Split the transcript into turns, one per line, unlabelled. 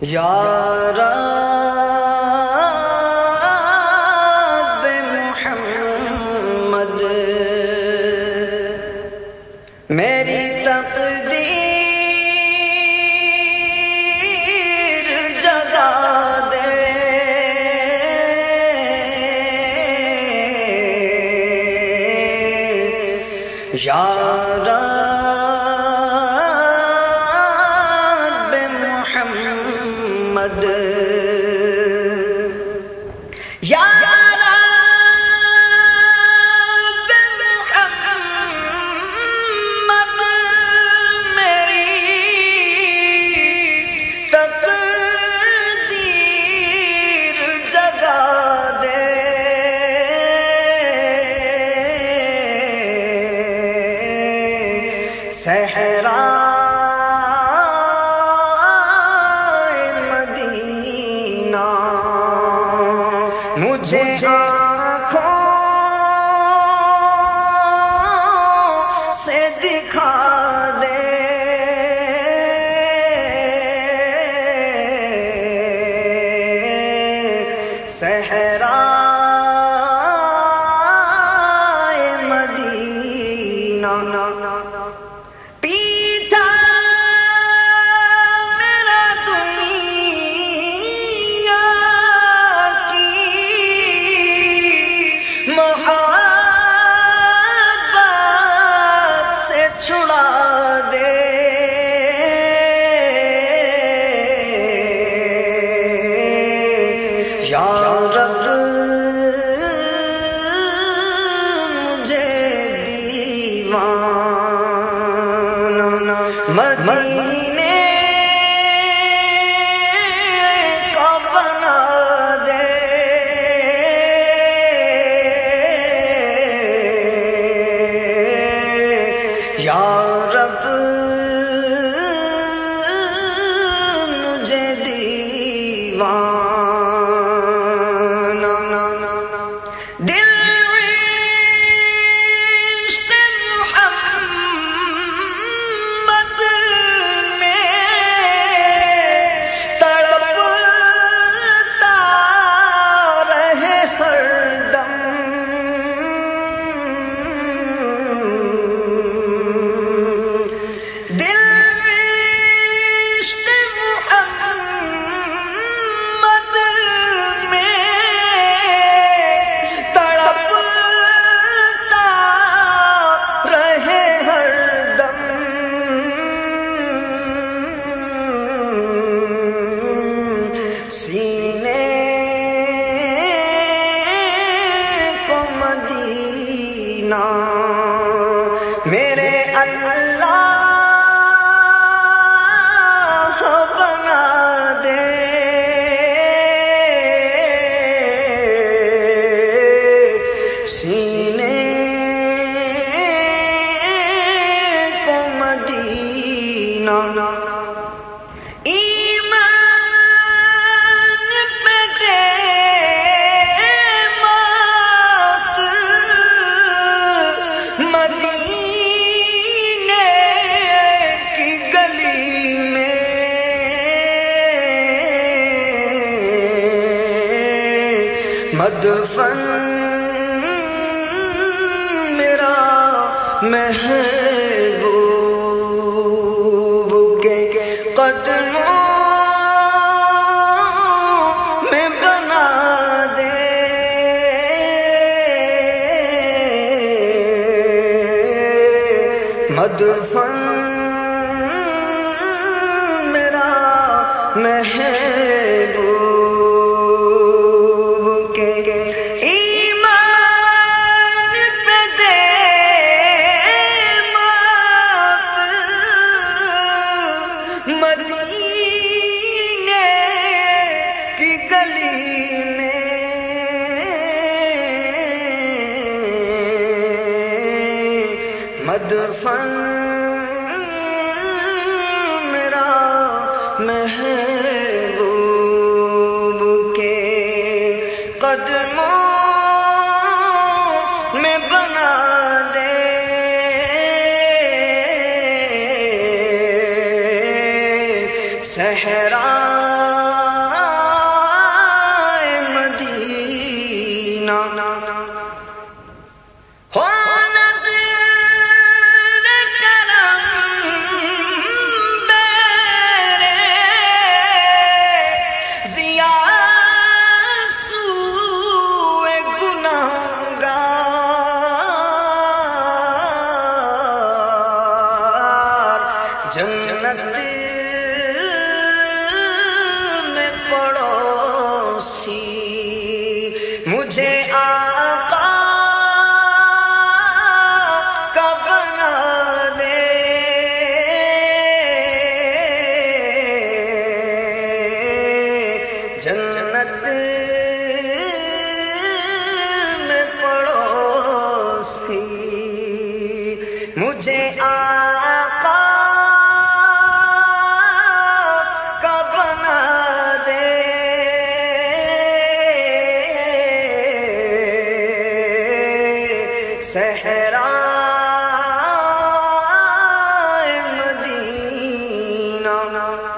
یا رب محمد میری تقدیر جگا دے، یا رب محمد، یا رب محمد میری تقدیر جگا دے، صحرائے مدینہ مجھے آنکھوں سے دکھا دے، صحرائے مدینہ پیچھا میرا دنیا کی محبت سے چھڑا دے، یا رب مجھے دیوانہ مدینے کا بنا دے، یا رب مجھے دیوانہ دل میرے اللہ بنا دے، سینے کو مدینہ مدفن میرا محبوب کے قدموں میں بنا دے، مدفن میرا محبوب مدینے کی گلی میں مدفن میرا محبوب کے قدموں میں بنا دے، صحرا مدینہ ہو نظر کرم بیر ضیا سوئے گناہگار جنت میں پڑوسی مجھے آقا کا بنا دے جنت میں پڑوسی مجھے آقا کا بنا دے صحرا مدینہ